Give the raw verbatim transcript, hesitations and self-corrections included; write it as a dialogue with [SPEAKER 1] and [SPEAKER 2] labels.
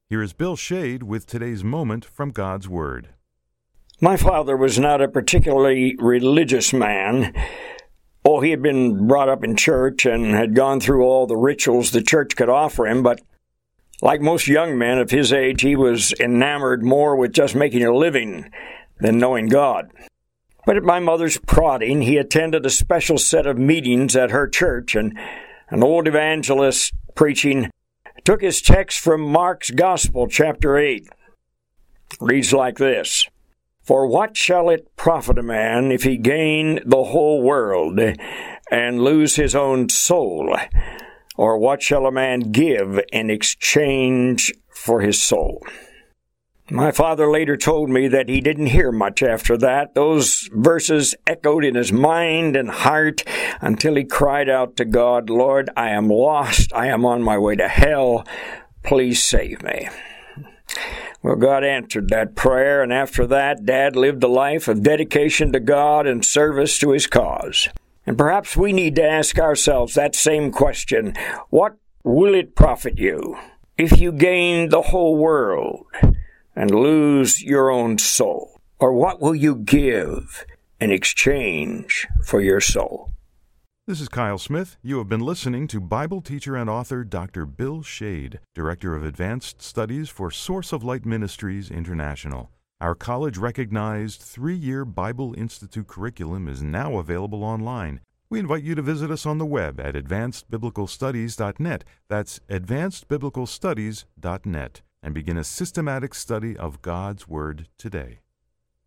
[SPEAKER 1] Here is Bill Shade with today's moment from God's Word.
[SPEAKER 2] My father was not a particularly religious man. Oh, he had been brought up in church and had gone through all the rituals the church could offer him, but like most young men of his age, he was enamored more with just making a living than knowing God. But at my mother's prodding, he attended a special set of meetings at her church, and an old evangelist preaching took his text from Mark's Gospel, chapter eight. It reads like this: "For what shall it profit a man if he gain the whole world and lose his own soul? Or what shall a man give in exchange for his soul?" My father later told me that he didn't hear much after that. Those verses echoed in his mind and heart until he cried out to God, "Lord, I am lost. I am on my way to hell. Please save me." Well, God answered that prayer, and after that, Dad lived a life of dedication to God and service to His cause. And perhaps we need to ask ourselves that same question: what will it profit you if you gain the whole world and lose your own soul? Or what will you give in exchange for your soul?
[SPEAKER 1] This is Kyle Smith. You have been listening to Bible teacher and author Doctor Bill Shade, Director of Advanced Studies for Source of Light Ministries International. Our college-recognized three-year Bible Institute curriculum is now available online. We invite you to visit us on the web at advanced biblical studies dot net. That's advanced biblical studies dot net. And begin a systematic study of God's Word today.